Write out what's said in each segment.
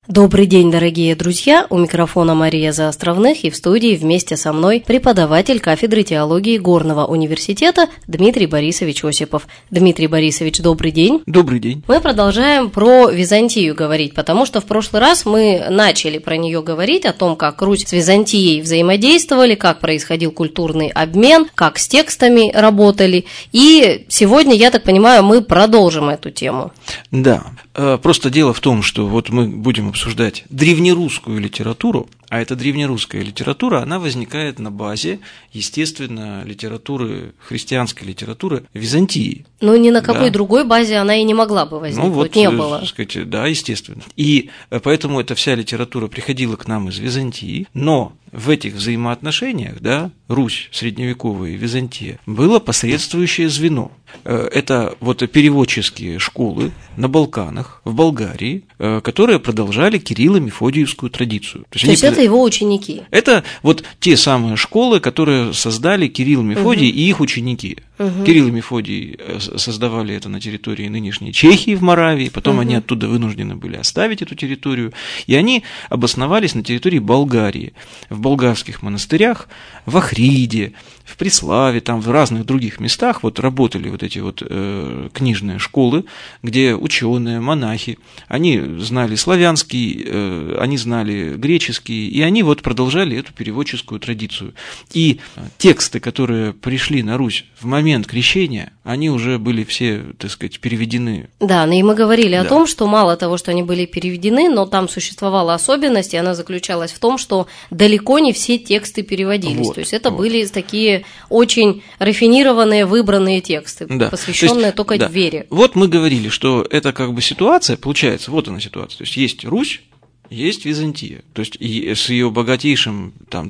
Добрый день, дорогие друзья! У микрофона Мария Заостровных и в студии вместе со мной преподаватель кафедры теологии Горного университета Дмитрий Борисович Осипов. Дмитрий Борисович, добрый день! Добрый день! Мы продолжаем про Византию говорить, потому что в прошлый раз мы начали про нее говорить, о том, как Русь с Византией взаимодействовали, как происходил культурный обмен, как с текстами работали. И сегодня, я так понимаю, мы продолжим эту тему. Да, просто дело в том, что вот мы будем обсуждать древнерусскую литературу, а эта древнерусская литература, она возникает на базе, естественно, литературы, христианской литературы Византии. Ну, ни на какой другой базе она и не могла бы возникнуть, вот, не было. Сказать, да, естественно. И поэтому эта вся литература приходила к нам из Византии, но в этих взаимоотношениях, да, Русь средневековая и Византия, было посредствующее звено. Это вот переводческие школы на Балканах, в Болгарии, которые продолжали Кирилло-Мефодиевскую традицию. То есть это его ученики? Это вот те самые школы, которые создали Кирилл и Мефодий и их ученики. Кирилл и Мефодий создавали это на территории нынешней Чехии в Моравии, потом они оттуда вынуждены были оставить эту территорию, и они обосновались на территории Болгарии, в болгарских монастырях, в Охриде, в Преславе, там в разных других местах вот работали вот эти вот книжные школы, где ученые, монахи, они знали славянский, они знали греческий, и они вот продолжали эту переводческую традицию. И тексты, которые пришли на Русь в момент крещения, они уже были все, так сказать, переведены. Да, и мы говорили о том, что мало того, что они были переведены, но там существовала особенность, и она заключалась в том, что далеко не все тексты переводились. То есть это были такие очень рафинированные, выбранные тексты, посвященные только вере. Вот мы говорили, что это как бы ситуация, получается, вот она ситуация. То есть есть Русь, есть Византия, то есть и с ее богатейшим там,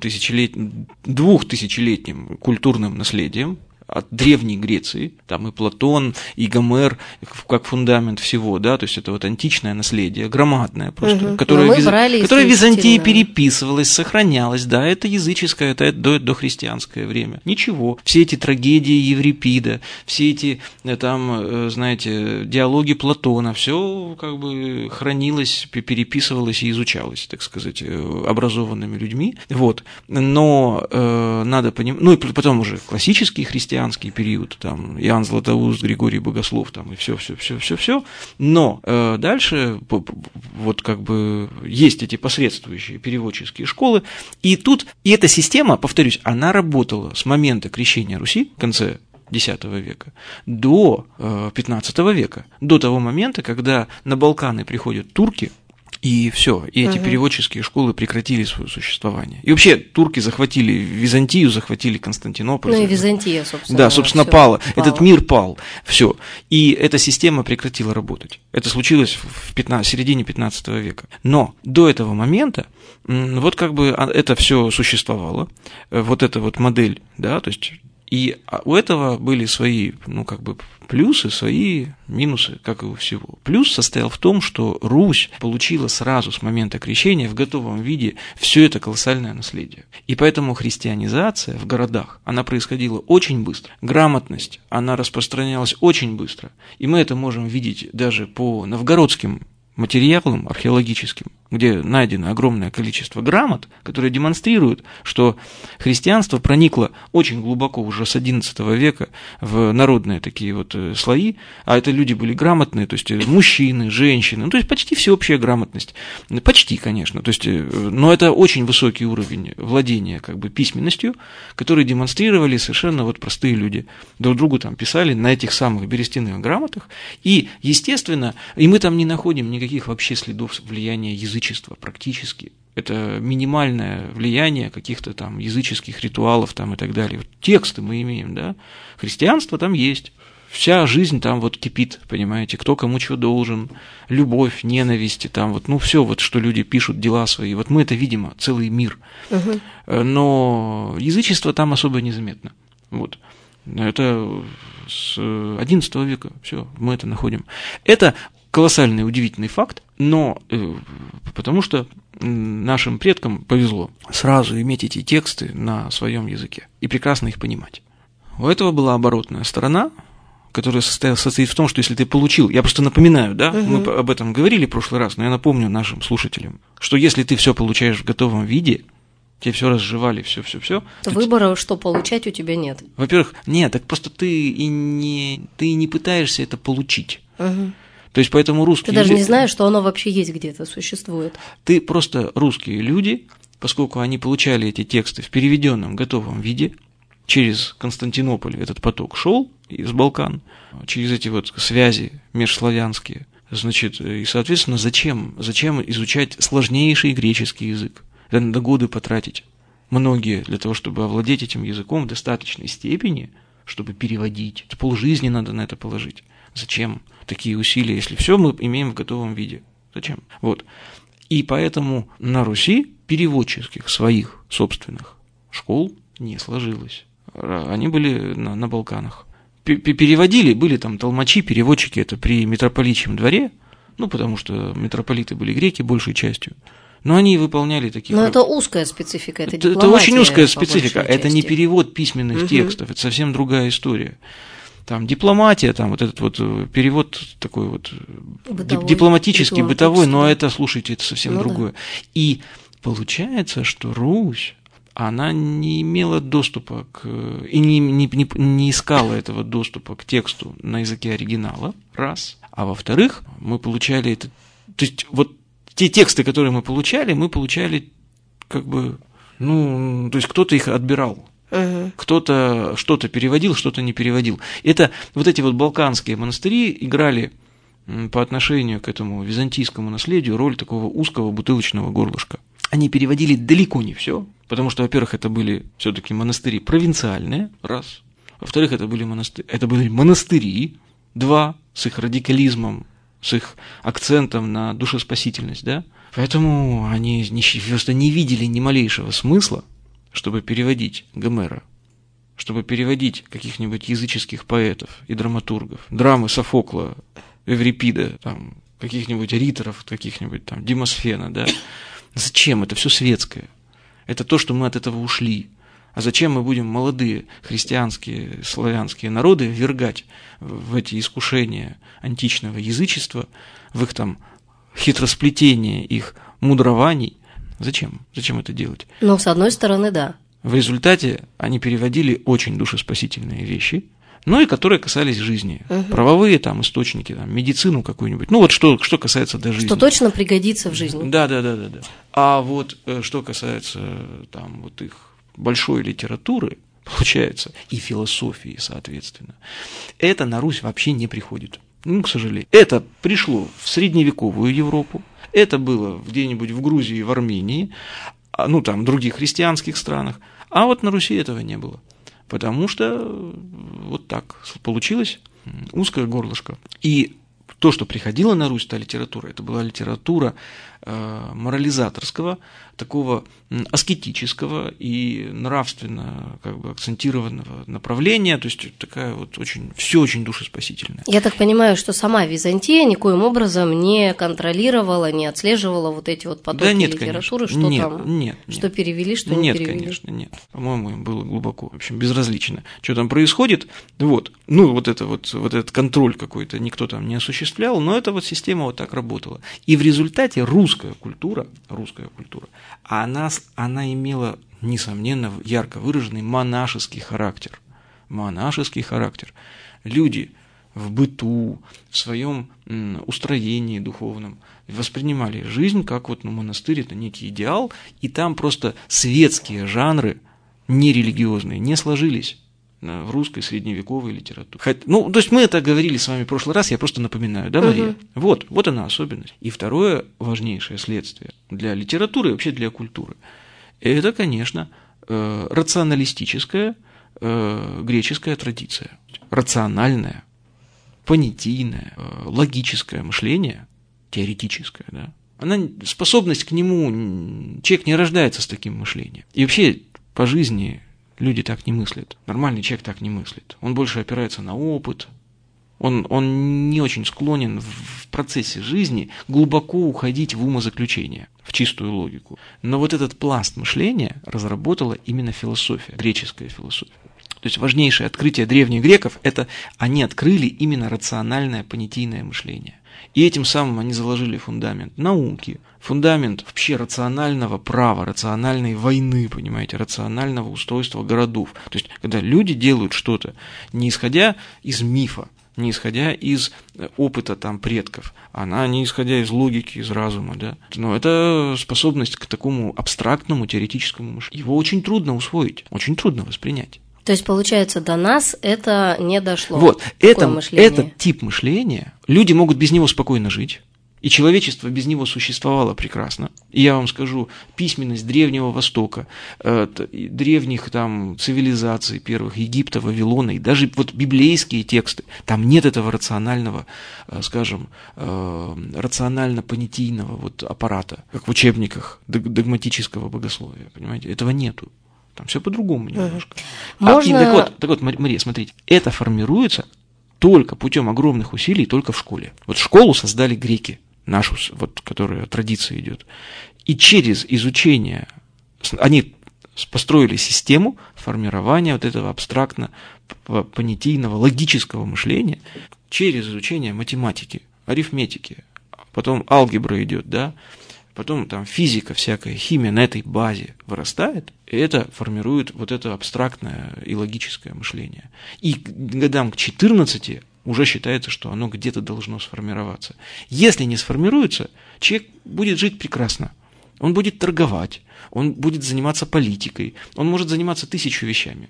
двухтысячелетним культурным наследием от Древней Греции, там и Платон, и Гомер, как фундамент всего, да, то есть это вот античное наследие, громадное просто, которое в Византии переписывалось, сохранялось, да, это языческое, это дохристианское время. Ничего, все эти трагедии Еврипида, все эти, там, знаете, диалоги Платона, все как бы хранилось, переписывалось и изучалось, так сказать, образованными людьми, вот, но надо понимать, ну и потом уже классические христианские период, там, Иоанн Златоуст, Григорий Богослов, там, и все, но дальше вот как бы есть эти посредствующие переводческие школы, и эта система, повторюсь, она работала с момента крещения Руси в конце X века до XV века, до того момента, когда на Балканы приходят турки, и все, и эти переводческие школы прекратили свое существование. И вообще турки захватили Византию, захватили Константинополь. Ну и Византия, собственно. Да, собственно, пала. Этот мир пал. Все. И эта система прекратила работать. Это случилось в середине 15 века. Но до этого момента вот как бы это все существовало, вот эта вот модель, да, то есть. И у этого были свои, ну, как бы, плюсы, свои минусы, как и у всего. Плюс состоял в том, что Русь получила сразу с момента крещения в готовом виде все это колоссальное наследие. И поэтому христианизация в городах, она происходила очень быстро. Грамотность, она распространялась очень быстро. И мы это можем видеть даже по новгородским материалам археологическим, где найдено огромное количество грамот, которые демонстрируют, что христианство проникло очень глубоко уже с XI века в народные такие вот слои, а это люди были грамотные, то есть мужчины, женщины, ну, то есть почти всеобщая грамотность, почти, конечно, то есть, но это очень высокий уровень владения как бы письменностью, который демонстрировали совершенно вот простые люди, друг другу там писали на этих самых берестяных грамотах, и, естественно, и мы там не находим никаких вообще следов влияния язычества практически. Это минимальное влияние каких-то там языческих ритуалов там и так далее. Вот тексты мы имеем, да, христианство там есть. Вся жизнь там вот кипит, понимаете, кто кому что должен, любовь, ненависть, там вот, ну, все вот, что люди пишут, дела свои, вот мы это видим, целый мир. Но язычество там особо незаметно. Вот. Это с XI века, все, мы это находим. Это колоссальный, удивительный факт, но потому что нашим предкам повезло сразу иметь эти тексты на своем языке и прекрасно их понимать. У этого была оборотная сторона, которая состоит в том, что если ты получил, я просто напоминаю, да, мы об этом говорили в прошлый раз, но я напомню нашим слушателям, что если ты все получаешь в готовом виде, тебе все разжевали, все. То выбора, что получать, у тебя нет. Во-первых, нет, так просто ты не пытаешься это получить. То есть поэтому русские Ты даже не знаешь, что оно вообще есть где-то, существует. Ты просто русские люди, поскольку они получали эти тексты в переведенном готовом виде, через Константинополь этот поток шел из Балкан, через эти вот связи межславянские, значит, и, соответственно, зачем изучать сложнейший греческий язык? Это надо годы потратить, многие, для того, чтобы овладеть этим языком в достаточной степени, чтобы переводить. Это полжизни надо на это положить. Зачем такие усилия, если все мы имеем в готовом виде? Зачем? Вот. И поэтому на Руси переводческих своих собственных школ не сложилось. Они были на Балканах. Переводили, были там толмачи, переводчики, это при митрополичьем дворе, потому что митрополиты были греки большей частью. Но они выполняли такие... Но это узкая специфика, это дипломатия. Это очень узкая специфика, это не перевод письменных текстов, это совсем другая история. Там дипломатия, там вот этот вот перевод такой вот дипломатический, бытовой, но это, слушайте, это совсем другое. Да. И получается, что Русь, она не имела доступа и не искала этого доступа к тексту на языке оригинала, раз. А во-вторых, мы получали это... То есть вот те тексты, которые мы получали как бы, то есть кто-то их отбирал. Кто-то что-то переводил, что-то не переводил. Это вот эти вот балканские монастыри играли по отношению к этому византийскому наследию роль такого узкого бутылочного горлышка. Они переводили далеко не все, потому что, во-первых, это были все-таки монастыри провинциальные, раз. Во-вторых, это были монастыри, два, с их радикализмом, с их акцентом на душеспасительность, да. Поэтому они просто не видели ни малейшего смысла, чтобы переводить Гомера, чтобы переводить каких-нибудь языческих поэтов и драматургов, драмы Софокла, Эврипида, там, каких-нибудь риторов, каких-нибудь там Демосфена, да. Зачем? Это все светское. Это то, что мы от этого ушли. А зачем мы будем молодые христианские, славянские народы ввергать в эти искушения античного язычества, в их там хитросплетение их мудрований? Зачем? Зачем это делать? Ну, с одной стороны, да. В результате они переводили очень душеспасительные вещи, и которые касались жизни. Правовые там источники, там, медицину какую-нибудь. Вот что касается до жизни. Что точно пригодится в жизни. Да. А вот что касается там вот их большой литературы, получается, и философии, соответственно, это на Русь вообще не приходит. К сожалению. Это пришло в средневековую Европу, это было где-нибудь в Грузии, в Армении, там, других христианских странах, а вот на Руси этого не было. Потому что вот так получилось узкое горлышко. И то, что приходило на Русь, та литература, это была литература морализаторского, такого аскетического и нравственно как бы акцентированного направления, то есть такая вот все очень душеспасительное. Я так понимаю, что сама Византия никоим образом не контролировала, не отслеживала вот эти вот потоки литературы, что перевели, что не перевели? Нет, конечно, нет. По-моему, им было глубоко, в общем, безразлично, что там происходит. Вот этот контроль какой-то никто там не осуществлял, но эта вот система вот так работала. И в результате русская культура, она имела, несомненно, ярко выраженный монашеский характер. Люди в быту, в своем устроении духовном воспринимали жизнь как монастырь – это некий идеал, и там просто светские жанры, нерелигиозные, не сложились в русской средневековой литературе. То есть мы это говорили с вами в прошлый раз, я просто напоминаю, да, Мария? Вот она особенность. И второе важнейшее следствие для литературы и вообще для культуры – это, конечно, рационалистическая греческая традиция. Рациональное, понятийное, логическое мышление, теоретическое, да. Способность к нему, человек не рождается с таким мышлением. И вообще по жизни люди так не мыслят. Нормальный человек так не мыслит. Он больше опирается на опыт. Он не очень склонен в процессе жизни глубоко уходить в умозаключение, в чистую логику. Но вот этот пласт мышления разработала именно философия, греческая философия. То есть важнейшее открытие древних греков – это они открыли именно рациональное понятийное мышление. И этим самым они заложили фундамент науки, фундамент вообще рационального права, рациональной войны, понимаете, рационального устройства городов. То есть, когда люди делают что-то, не исходя из мифа, не исходя из опыта там предков, не исходя из логики, из разума, да. Но это способность к такому абстрактному теоретическому мышлению. Его очень трудно усвоить, очень трудно воспринять. То есть, получается, до нас это не дошло. Вот, этот тип мышления, люди могут без него спокойно жить, и человечество без него существовало прекрасно. И я вам скажу, письменность Древнего Востока, древних там цивилизаций первых, Египта, Вавилона, и даже вот библейские тексты, там нет этого рационального, скажем, рационально-понятийного вот аппарата, как в учебниках догматического богословия, понимаете, этого нету. Там все по-другому немножко. Так вот, Мария, смотрите, это формируется только путем огромных усилий, только в школе. Вот школу создали греки, нашу, вот, которая традиция идет. И через изучение они построили систему формирования вот этого абстрактно-понятийного, логического мышления через изучение математики, арифметики, потом алгебра идет, да, потом там физика всякая, химия на этой базе вырастает, и это формирует вот это абстрактное и логическое мышление. И к годам к 14 уже считается, что оно где-то должно сформироваться. Если не сформируется, человек будет жить прекрасно. Он будет торговать, он будет заниматься политикой, он может заниматься 1000 вещами.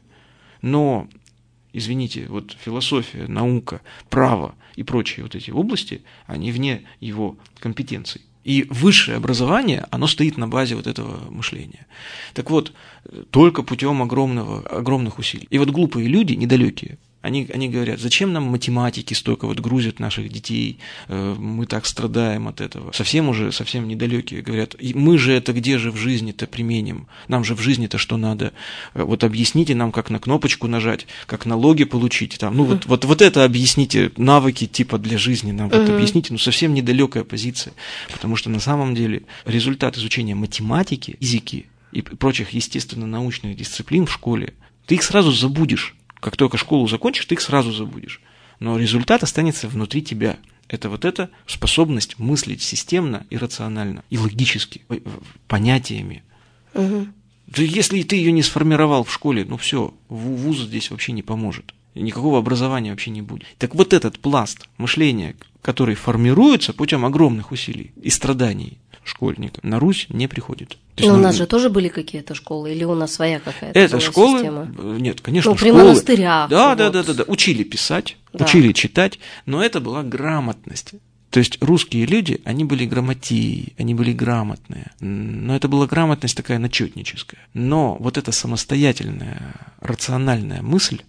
Но, извините, вот философия, наука, право и прочие вот эти области, они вне его компетенций. И высшее образование, оно стоит на базе вот этого мышления. Так вот, только путем огромных усилий. И вот глупые люди, недалекие, они говорят, зачем нам математики столько вот грузят наших детей, мы так страдаем от этого. Совсем недалекие говорят, мы же это где же в жизни-то применим? Нам же в жизни-то что надо? Вот объясните нам, как на кнопочку нажать, как налоги получить. Там, вот это объясните, навыки типа для жизни нам вот объясните. Совсем недалекая позиция. Потому что на самом деле результат изучения математики, физики и прочих естественно-научных дисциплин в школе, ты их сразу забудешь. Как только школу закончишь, ты их сразу забудешь. Но результат останется внутри тебя. Это вот эта способность мыслить системно и рационально, и логически, понятиями. Да если ты ее не сформировал в школе, все, вуз здесь вообще не поможет. Никакого образования вообще не будет. Так вот этот пласт мышления, который формируется путем огромных усилий и страданий школьника, на Русь не приходит. Но у нас же тоже были какие-то школы, или у нас своя какая-то это была школы? Система? Нет, конечно, при школы. монастырях. Да. Учили писать, учили читать, но это была грамотность. То есть русские люди, они были грамотеи, они были грамотные. Но это была грамотность такая начетническая. Но вот эта самостоятельная, рациональная мысль,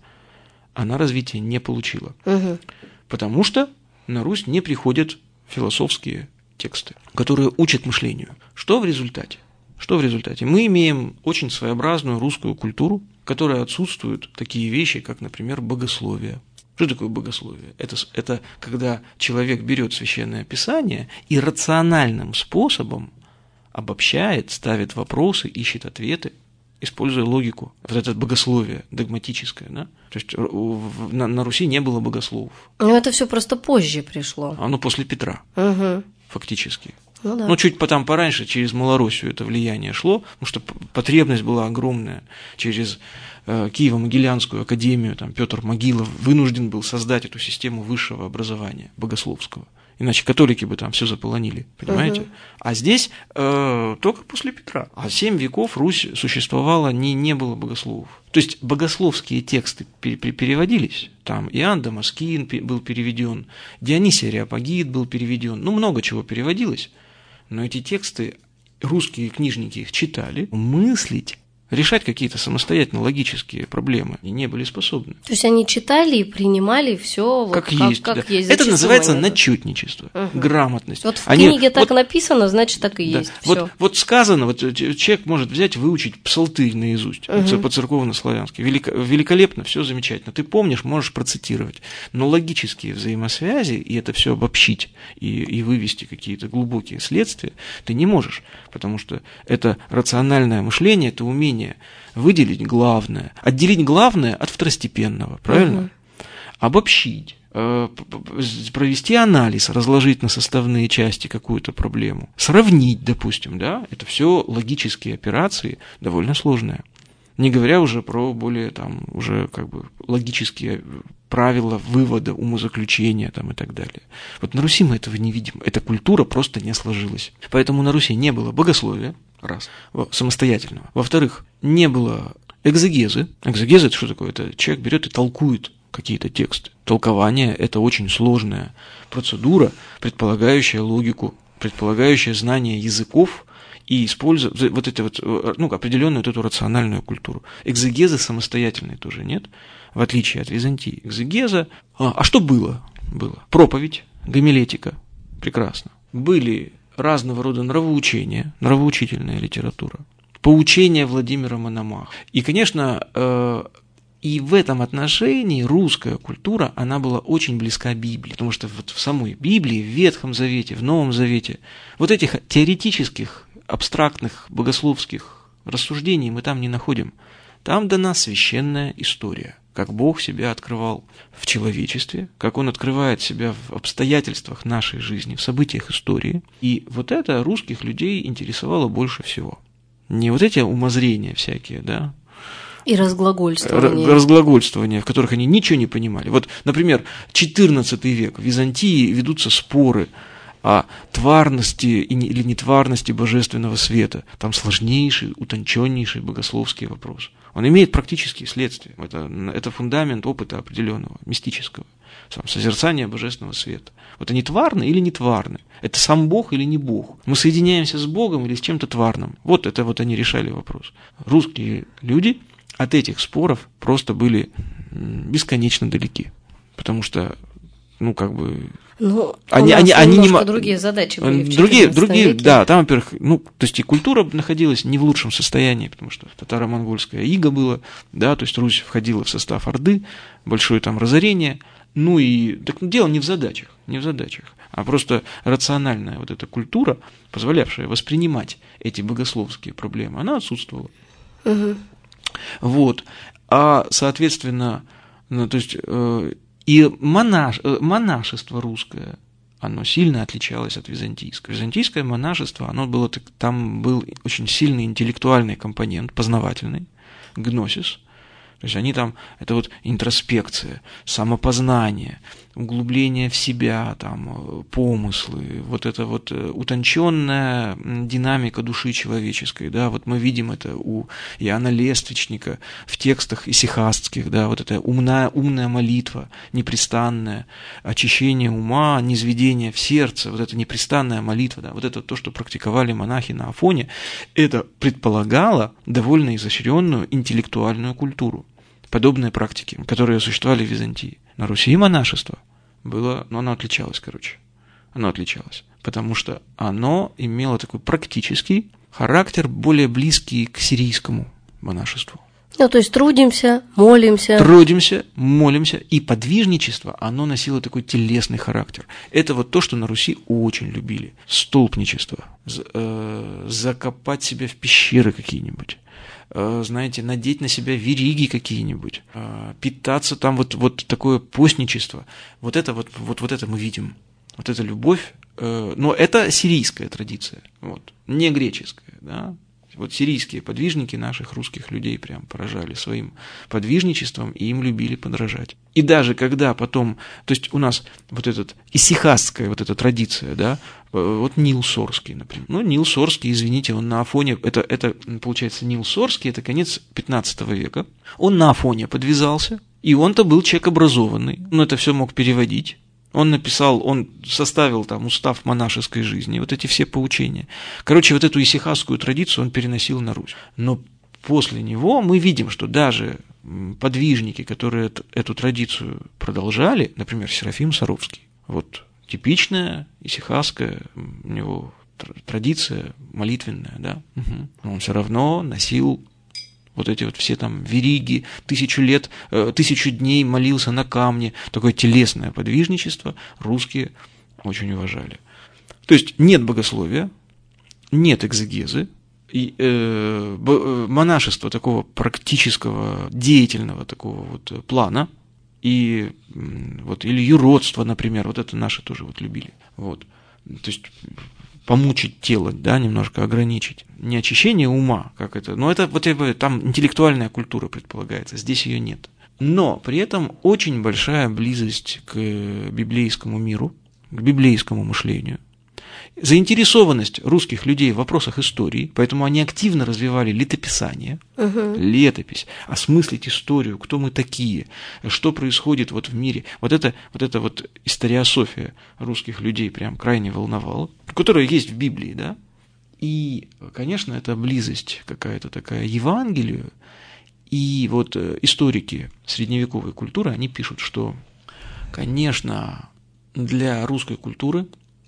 она развития не получила. Потому что на Русь не приходят философские тексты, которые учат мышлению. Что в результате? Мы имеем очень своеобразную русскую культуру, в которой отсутствуют такие вещи, как, например, богословие. Что такое богословие? Это когда человек берет священное писание и рациональным способом обобщает, ставит вопросы, ищет ответы, используя логику. Вот это богословие догматическое. Да? То есть на Руси не было богословов. Но это все просто позже пришло. Оно после Петра. Фактически. Чуть потом пораньше через Малороссию это влияние шло, потому что потребность была огромная. Через Киево-Могилянскую академию там Петр Могилов вынужден был создать эту систему высшего образования богословского. Иначе католики бы там все заполонили, понимаете? А здесь только после Петра. А 7 веков Русь существовала, не было богословов. То есть богословские тексты переводились. Там Иоанн Дамаскин был переведен, Дионисий Ареопагит был переведен, много чего переводилось. Но эти тексты, русские книжники их читали, мыслить, решать какие-то самостоятельно логические проблемы и не были способны. То есть они читали и принимали все как есть. Это называется начетничество, грамотность. Вот в книге так написано, значит так и есть. Вот сказано, человек может взять, выучить псалтырь наизусть по-церковно-славянски. Великолепно, все замечательно. Ты помнишь, можешь процитировать. Но логические взаимосвязи и это все обобщить и вывести какие-то глубокие следствия ты не можешь, потому что это рациональное мышление, это умение умение выделить главное, отделить главное от второстепенного, правильно? Обобщить, провести анализ, разложить на составные части какую-то проблему, сравнить, допустим, да, это все логические операции, довольно сложные. Не говоря уже про более там уже как бы логические правила вывода, умозаключения там и так далее. Вот на Руси мы этого не видим. Эта культура просто не сложилась. Поэтому на Руси не было богословия, раз, самостоятельного. Во-вторых, не было экзегезы. Экзегеза – это что такое? Это человек берет и толкует какие-то тексты. Толкование – это очень сложная процедура, предполагающая логику, предполагающая знание языков, и использовать вот эту вот, определенную вот эту рациональную культуру. Экзегезы самостоятельной тоже нет, в отличие от Византии. Экзегеза. А что было? Было проповедь, гомилетика. Прекрасно. Были разного рода нравоучения, нравоучительная литература, поучения Владимира Мономаха. И, конечно, и в этом отношении русская культура, она была очень близка Библии, потому что вот в самой Библии, в Ветхом Завете, в Новом Завете, вот этих теоретических, абстрактных, богословских рассуждений мы там не находим. Там дана священная история, как Бог себя открывал в человечестве, как Он открывает себя в обстоятельствах нашей жизни, в событиях истории. И вот это русских людей интересовало больше всего. Не вот эти умозрения всякие, да, и разглагольствование. Разглагольствования, в которых они ничего не понимали. Вот, например, XIV век, в Византии ведутся споры о тварности или нетварности божественного света. Там сложнейший, утонченнейший богословский вопрос. Он имеет практические следствия. Это фундамент опыта определенного, мистического. Созерцание божественного света. Вот они тварны или не тварны? Это сам Бог или не Бог? Мы соединяемся с Богом или с чем-то тварным? Вот это вот они решали вопрос. Русские люди от этих споров просто были бесконечно далеки. Потому что, они немножко другие задачи были в другие, веке. да, там, во-первых, то есть и культура находилась не в лучшем состоянии, потому что татаро-монгольское иго было, да, то есть Русь входила в состав Орды, большое там разорение, дело не в задачах, а просто рациональная вот эта культура, позволявшая воспринимать эти богословские проблемы, она отсутствовала. Угу. Вот, соответственно, то есть и монашество русское, оно сильно отличалось от византийского. Византийское монашество, там был очень сильный интеллектуальный компонент, познавательный, гносис. То есть они там, это вот интроспекция, самопознание, углубление в себя, там, помыслы, вот это вот утонченная динамика души человеческой, да, вот мы видим это у Иоанна Лествичника в текстах исихастских, да, вот эта умная молитва, непрестанное очищение ума, низведение в сердце, вот эта непрестанная молитва, да, вот это то, что практиковали монахи на Афоне, это предполагало довольно изощренную интеллектуальную культуру. Подобные практики, которые существовали в Византии. На Руси монашество было, оно отличалось, Оно отличалось, потому что оно имело такой практический характер, более близкий к сирийскому монашеству. То есть трудимся, молимся, и подвижничество, оно носило такой телесный характер. Это вот то, что на Руси очень любили. Столпничество, закопать себя в пещеры какие-нибудь, знаете, надеть на себя вериги какие-нибудь, питаться там вот такое постничество. Вот это мы видим. Вот эта любовь, но это сирийская традиция, не греческая, да. Вот сирийские подвижники наших русских людей прям поражали своим подвижничеством, и им любили подражать. И даже когда потом, то есть у нас вот эта исихастская вот эта традиция, да, вот Нил Сорский, например. Нил Сорский, извините, он на Афоне, это получается Нил Сорский, это конец 15 века. Он на Афоне подвязался, и он-то был человек образованный, это все мог переводить. Он составил там устав монашеской жизни, вот эти все поучения. Короче, вот эту исихастскую традицию он переносил на Русь. Но после него мы видим, что даже подвижники, которые эту традицию продолжали, например, Серафим Саровский, вот типичная исихастская у него традиция молитвенная, да, но он все равно носил вот эти вот все там вериги, 1000 дней молился на камне, такое телесное подвижничество русские очень уважали. То есть нет богословия, нет экзегезы, монашество такого практического, деятельного такого вот плана, и вот, или юродство, например, вот это наши тоже вот любили. Вот. То есть помучить тело, да, немножко ограничить. Не очищение ума, как это, но это вот там интеллектуальная культура предполагается, здесь ее нет. Но при этом очень большая близость к библейскому миру, к библейскому мышлению. Заинтересованность русских людей в вопросах истории, поэтому они активно развивали летописание, летопись, осмыслить историю, кто мы такие, что происходит вот в мире. Вот эта вот историософия русских людей прям крайне волновала, которая есть в Библии, да. И, конечно, это близость какая-то такая Евангелию. И вот историки средневековой культуры, они пишут, что, конечно, для русской культуры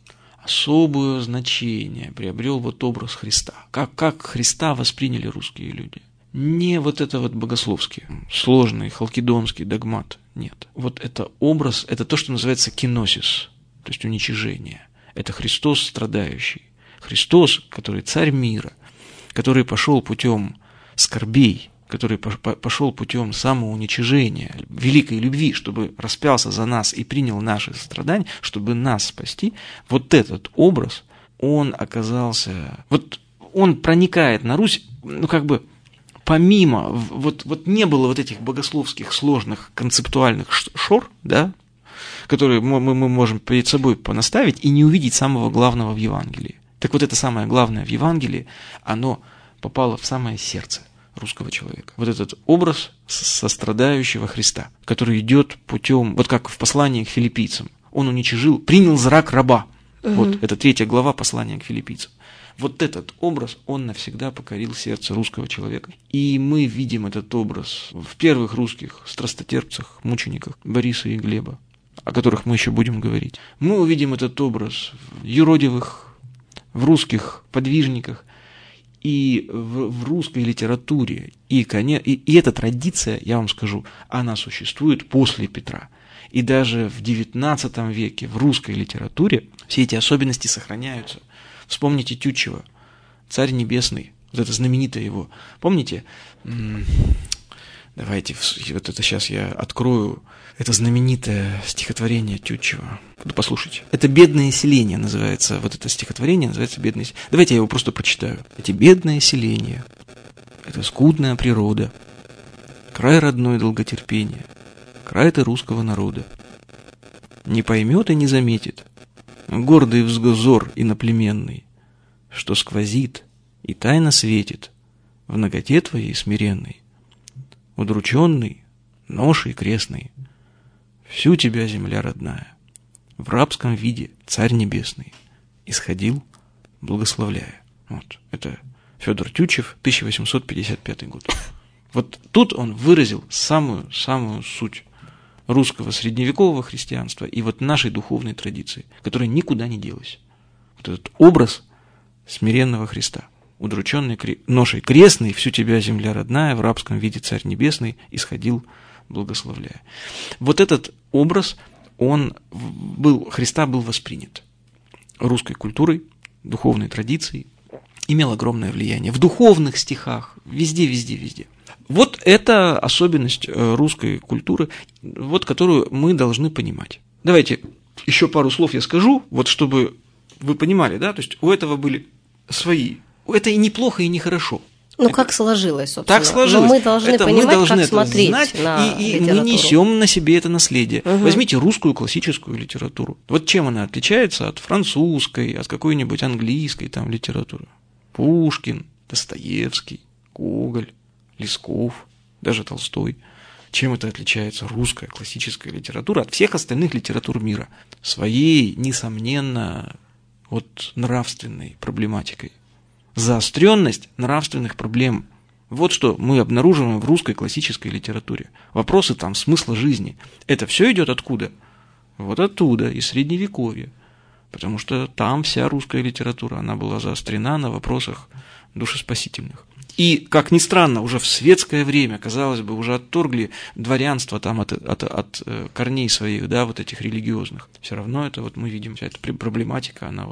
особое значение приобрел вот образ Христа. Как Христа восприняли русские люди. Не вот это вот богословский, сложный, халкидонский догмат, нет. Вот это образ, это то, что называется киносис, то есть уничижение. Это Христос страдающий. Христос, который царь мира, который пошел путем скорбей, который пошел путем самоуничижения, великой любви, чтобы распялся за нас и принял наши страдания, чтобы нас спасти, вот этот образ, он оказался, вот он проникает на Русь, ну как бы помимо, вот не было вот этих богословских сложных концептуальных шор, да, которые мы можем перед собой понаставить и не увидеть самого главного в Евангелии. Так вот это самое главное в Евангелии, оно попало в самое сердце русского человека. Вот этот образ сострадающего Христа, который идет путем, вот как в послании к филиппийцам, он уничижил, принял зрак раба. Вот это 3 глава послания к филиппийцам. Вот этот образ, он навсегда покорил сердце русского человека. И мы видим этот образ в первых русских страстотерпцах, мучениках Бориса и Глеба, о которых мы еще будем говорить. Мы увидим этот образ в юродивых, в русских подвижниках, и в русской литературе, и эта традиция, я вам скажу, она существует после Петра. И даже в XIX веке в русской литературе все эти особенности сохраняются. Вспомните Тютчева, «Царь небесный», вот это знаменитое его. Помните? Давайте, вот это сейчас я открою, это знаменитое стихотворение Тютчева. Послушайте. Это «Бедное селение» называется, вот это стихотворение называется «Бедное селение». Давайте я его просто прочитаю. Эти бедные селения, это скудная природа, край родной долготерпения, край ты русского народа. Не поймет и не заметит гордый взор иноплеменный, что сквозит и тайно светит в наготе твоей смиренной. Удрученный, ношей крестный, всю тебя, земля родная, в рабском виде царь небесный исходил, благословляя. Вот, это Федор Тютчев, 1855 год. Вот тут он выразил самую суть русского средневекового христианства и вот нашей духовной традиции, которая никуда не делась. Вот этот образ смиренного Христа. Удрученный ношей крестный, всю тебя, земля родная, в рабском виде царь небесный исходил, благословляя. Вот этот образ, Христа был воспринят русской культурой, духовной традицией, имел огромное влияние в духовных стихах, везде. Вот это особенность русской культуры, вот которую мы должны понимать. Давайте еще пару слов я скажу, вот чтобы вы понимали, да, то есть у этого были свои. Это и неплохо, и нехорошо. Ну, как сложилось, собственно. Так сложилось. Но мы должны понимать, как смотреть знать, на и литературу. Мы несем на себе это наследие. Возьмите русскую классическую литературу. Вот чем она отличается от французской, от какой-нибудь английской там литературы? Пушкин, Достоевский, Гоголь, Лесков, даже Толстой. Чем это отличается русская классическая литература от всех остальных литератур мира? Своей, несомненно, вот нравственной проблематикой. Заостренность нравственных проблем. Вот что мы обнаруживаем в русской классической литературе. Вопросы там смысла жизни. Это все идет откуда? Вот оттуда, из Средневековья. Потому что там вся русская литература, она была заострена на вопросах душеспасительных. И, как ни странно, уже в светское время, казалось бы, уже отторгли дворянство там от корней своих, да, вот этих религиозных. Все равно это вот мы видим, вся эта проблематика, она вот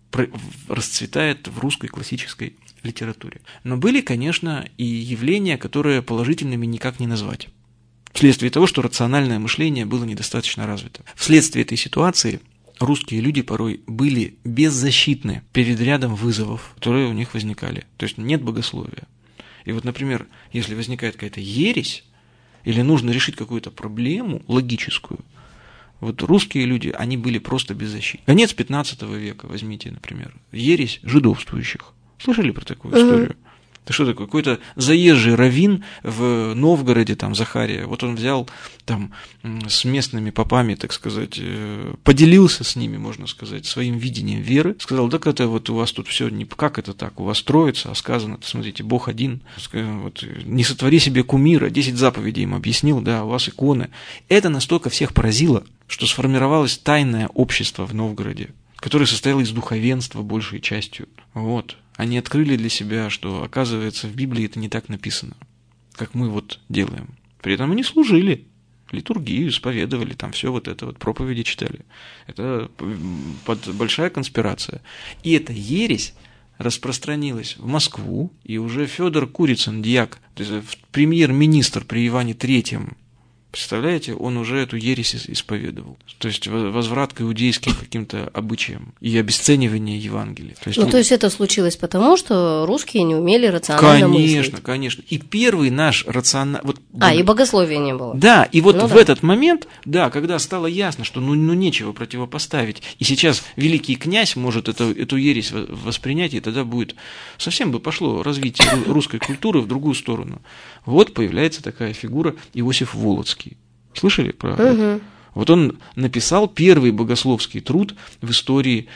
расцветает в русской классической литературе. Но были, конечно, и явления, которые положительными никак не назвать. Вследствие того, что рациональное мышление было недостаточно развито. Вследствие этой ситуации русские люди порой были беззащитны перед рядом вызовов, которые у них возникали. То есть нет богословия. И вот, например, если возникает какая-то ересь, или нужно решить какую-то проблему логическую, вот русские люди, они были просто беззащитны. Конец 15 века, возьмите, например, ересь жидовствующих. Слышали про такую историю? Это что такое? Какой-то заезжий раввин в Новгороде, там, Захария, вот он взял там с местными попами, так сказать, поделился с ними, можно сказать, своим видением веры, сказал, так это вот у вас тут все, не как это так, у вас строится, а сказано, смотрите, Бог один, вот, не сотвори себе кумира, 10 заповедей им объяснил, да, у вас иконы. Это настолько всех поразило, что сформировалось тайное общество в Новгороде, которое состояло из духовенства большей частью. Вот. Они открыли для себя, что, оказывается, в Библии это не так написано, как мы вот делаем. При этом они служили, литургию исповедовали, там все вот это вот, проповеди читали. Это большая конспирация. И эта ересь распространилась в Москву, и уже Федор Курицын, дьяк, то есть премьер-министр при Иване III, представляете, он уже эту ересь исповедовал. То есть возврат к иудейским каким-то обычаям и обесценивание Евангелия. То есть это случилось потому, что русские не умели рационально мыслить. Конечно. И первый наш рациональный... и богословия не было. Да, и вот в этот момент, да, когда стало ясно, что ну нечего противопоставить, и сейчас великий князь может эту ересь воспринять, и тогда будет... Совсем бы пошло развитие русской культуры в другую сторону. Вот появляется такая фигура Иосиф Волоцкий. Слышали про это? Вот он написал первый богословский труд в истории,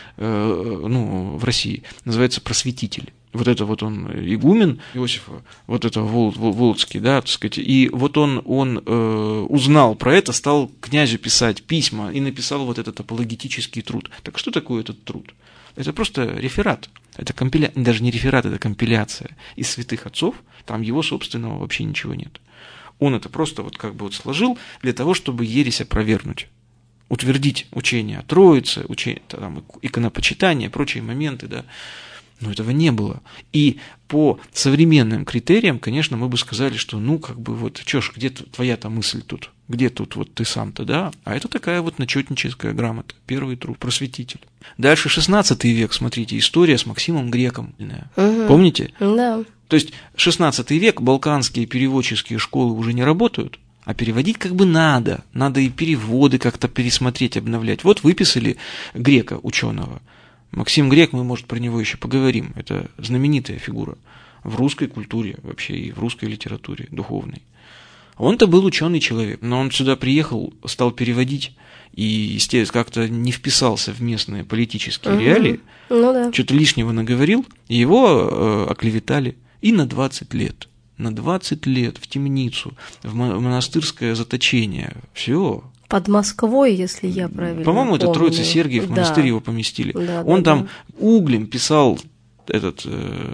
в России. Называется «Просветитель». Вот это вот он игумен Иосифа, вот это Волоцкий, да, так сказать. И вот он узнал про это, стал князю писать письма и написал вот этот апологетический труд. Так что такое этот труд? Это просто реферат. Это даже не реферат, это компиляция из святых отцов. Там его собственного вообще ничего нет. Он это просто вот как бы вот сложил для того, чтобы ересь опровергнуть, утвердить учение о Троице, учение, там, иконопочитание, прочие моменты, да. Но этого не было. И по современным критериям, конечно, мы бы сказали, что где твоя-то мысль тут? Где тут вот ты сам-то, да? А это такая вот начетническая грамота, первый труд, просветитель. Дальше 16 век, смотрите, история с Максимом Греком. Помните? Да. То есть 16 век, балканские переводческие школы уже не работают, а переводить как бы надо. Надо и переводы как-то пересмотреть, обновлять. Вот выписали грека, ученого. Максим Грек, мы, может, про него еще поговорим. Это знаменитая фигура в русской культуре вообще и в русской литературе духовной. Он-то был ученый человек, но он сюда приехал, стал переводить и, естественно, как-то не вписался в местные политические реалии, что-то лишнего наговорил, и его оклеветали и на 20 лет. На 20 лет в темницу, в монастырское заточение. Все. Под Москвой, если я правильно По-моему, помню. это Троице-Сергиев монастырь его поместили. Да, он там углем писал этот,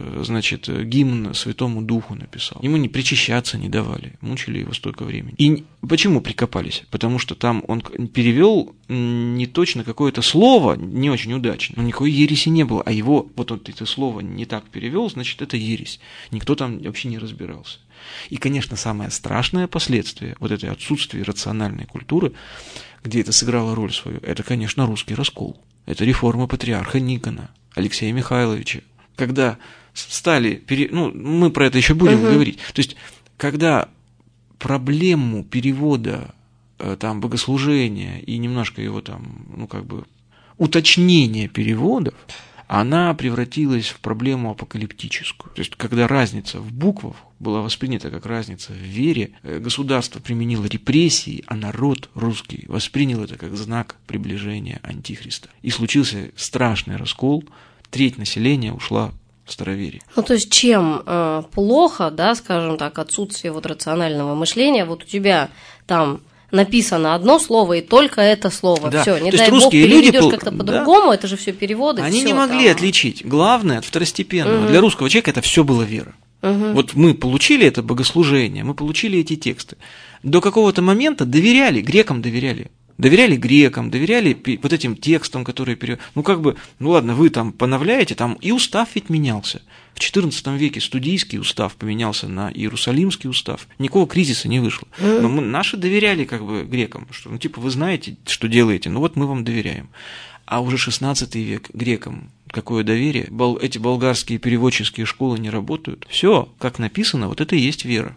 гимн Святому Духу написал. Ему не причащаться не давали, мучили его столько времени. И почему прикопались? Потому что там он перевел не точно какое-то слово, не очень удачно, но никакой ереси не было, а его, вот он это слово не так перевел, значит, это ересь. Никто там вообще не разбирался. И, конечно, самое страшное последствие вот этой отсутствия рациональной культуры, где это сыграло роль свою, это, конечно, русский раскол. Это реформа патриарха Никона, Алексея Михайловича. Когда стали, мы про это еще будем говорить, то есть, когда проблему перевода там, богослужения и немножко его там, уточнения переводов, она превратилась в проблему апокалиптическую. То есть, когда разница в буквах была воспринята как разница в вере, государство применило репрессии, а народ русский воспринял это как знак приближения Антихриста. И случился страшный раскол, треть населения ушла в староверие. То есть, чем плохо, да, скажем так, отсутствие вот рационального мышления, вот у тебя там написано одно слово и только это слово. Да. Все, не дай бог переведешь как-то по-другому, это же все переводы. Они не могли отличить главное от второстепенного. Для русского человека это все было вера. Вот мы получили это богослужение, мы получили эти тексты. До какого-то момента доверяли, грекам доверяли. Доверяли грекам, доверяли вот этим текстам, которые ну ладно, вы там поновляете, там и устав ведь менялся. В XIV веке студийский устав поменялся на Иерусалимский устав. Никакого кризиса не вышло. Но наши доверяли грекам, что вы знаете, что делаете, вот мы вам доверяем. А уже XVI век грекам какое доверие? Эти болгарские переводческие школы не работают. Все, как написано, вот это и есть вера.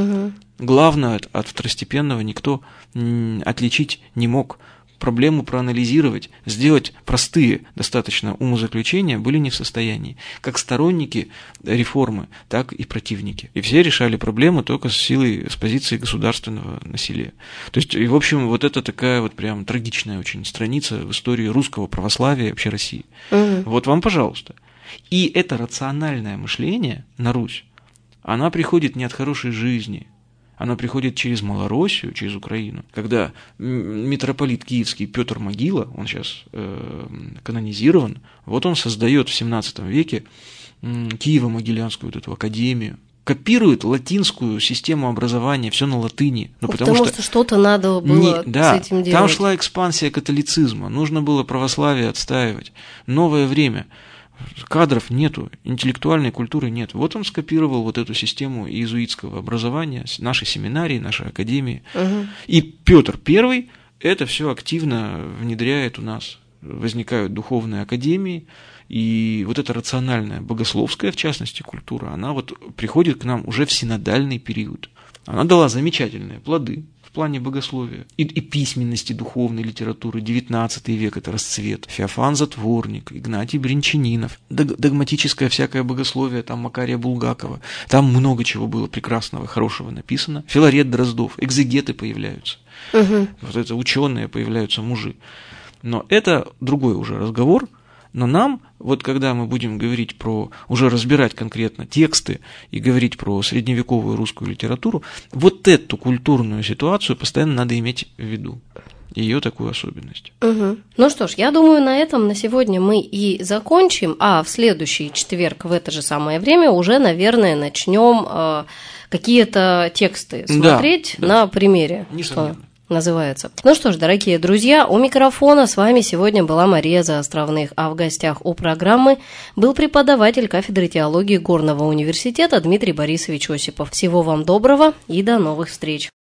Главное от второстепенного никто отличить не мог. Проблему проанализировать, сделать простые достаточно умозаключения были не в состоянии. Как сторонники реформы, так и противники. И все решали проблемы только с позиции государственного насилия. То есть, в общем, вот это такая прям трагичная очень страница в истории русского православия и вообще России. Вот вам, пожалуйста. И это рациональное мышление на Русь, она приходит не от хорошей жизни, она приходит через Малороссию, через Украину, когда митрополит киевский Петр Могила, он сейчас канонизирован, вот он создает в XVII веке Киево-Могилянскую эту академию, копирует латинскую систему образования, все на латыни. Потому что что-то надо было с этим делать. Там шла экспансия католицизма, нужно было православие отстаивать. Новое время. Кадров нету, интеллектуальной культуры нет. Вот он скопировал вот эту систему иезуитского образования, нашей семинарии, нашей академии. И Петр I это все активно внедряет у нас. Возникают духовные академии, и вот эта рациональная, богословская, в частности, культура, она приходит к нам уже в синодальный период. Она дала замечательные плоды в плане богословия и письменности духовной литературы. XIX век – это расцвет. Феофан Затворник, Игнатий Бринчанинов, догматическое всякое богословие, там Макария Булгакова. Там много чего было прекрасного, хорошего написано. Филарет Дроздов, экзегеты появляются. Вот это ученые появляются, мужи. Но это другой уже разговор. Но нам, когда мы будем говорить уже разбирать конкретно тексты и говорить про средневековую русскую литературу, вот эту культурную ситуацию постоянно надо иметь в виду. Ее такую особенность. Ну что ж, я думаю, на этом на сегодня мы и закончим, а в следующий четверг в это же самое время уже, наверное, начнем какие-то тексты смотреть на примере. Несомненно. Называется. Ну что ж, дорогие друзья, у микрофона с вами сегодня была Мария Заостровных, а в гостях у программы был преподаватель кафедры теологии Горного университета Дмитрий Борисович Осипов. Всего вам доброго и до новых встреч!